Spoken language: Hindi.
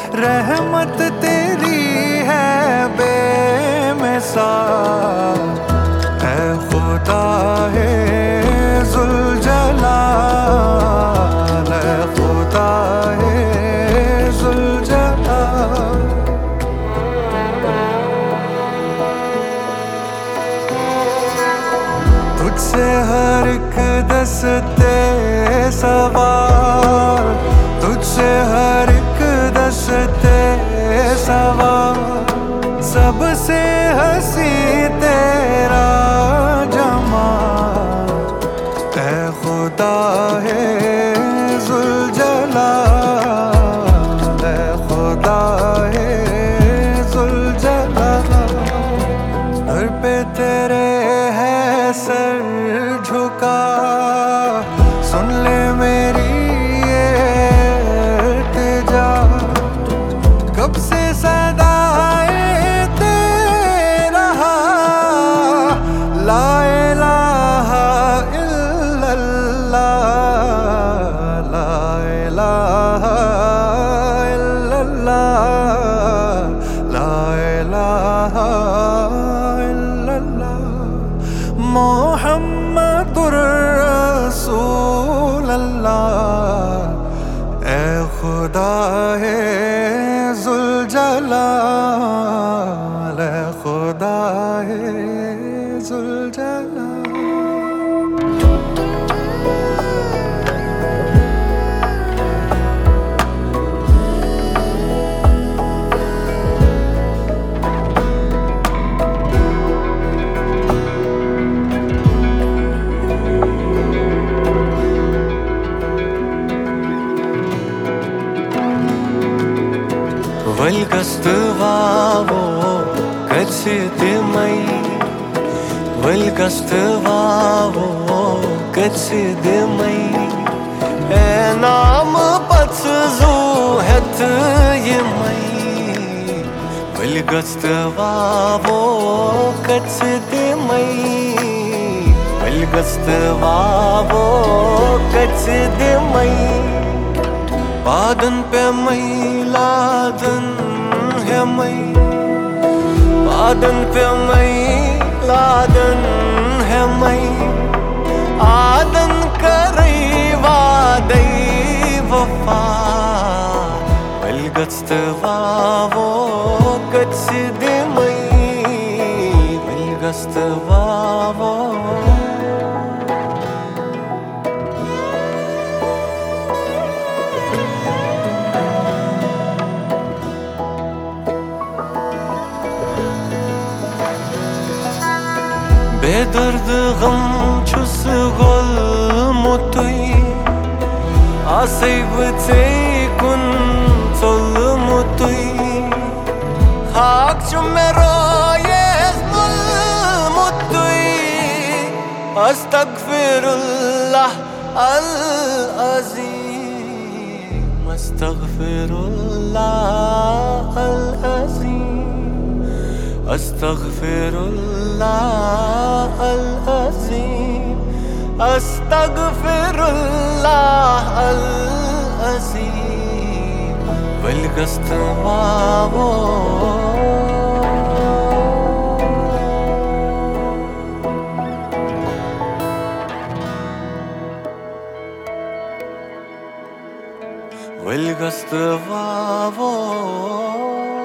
रहमत तेरी है बेमिसाल, ऐ खुदा है जुलजलाल, ऐ खुदा है जुलजलाल। तुझसे हर एक दस्ते सवाल, तुझसे हर एक दस्ते सवाल, सबसे हंसी तेरा जमाल, ऐ खुदा है जुलजलाल, ऐ खुदा है जुलजलाल। घर पे तेरे है सर झुका, सुन ले मेरी ये इल्तिजा, कब से सदाए तेरा ला इलाहा इल्लल्लाह, ला इलाहा इल्लल्लाह, ला इलाहा इल्लल्लाह, मोहम्मदुर रसूल अल्लाह, ऐ खुदा है जुलजलाल, ऐ खुदा है जुलजलाल। Valgastvavo katsidimai, valgastvavo katsidimai, enam pats zuhet yimai, valgastvavo katsidimai, valgastvavo katsidimai, बादन पे मई लादन है मई, बादन पे मई लादन है मई, आदन करई वादई वफा, वल्गस्तवावो कत्सिदिमई, वल्गस्तवावो। बेदर्द गम छुस गोल मुतुई, आसैब ते कुन चोल मुतुई, खाक चुमेरो ये मुल मुतुई, अस्तगफिरुल्लाह अल अज़ीम, अस्तगफिरुल्लाह अल अज़ीम, अस्तगफिरुल्लाह अल अज़ीम, अस्तगफिरुल्लाह अल अज़ीम, वल्गस्तवावो। वल्गस्तवावो।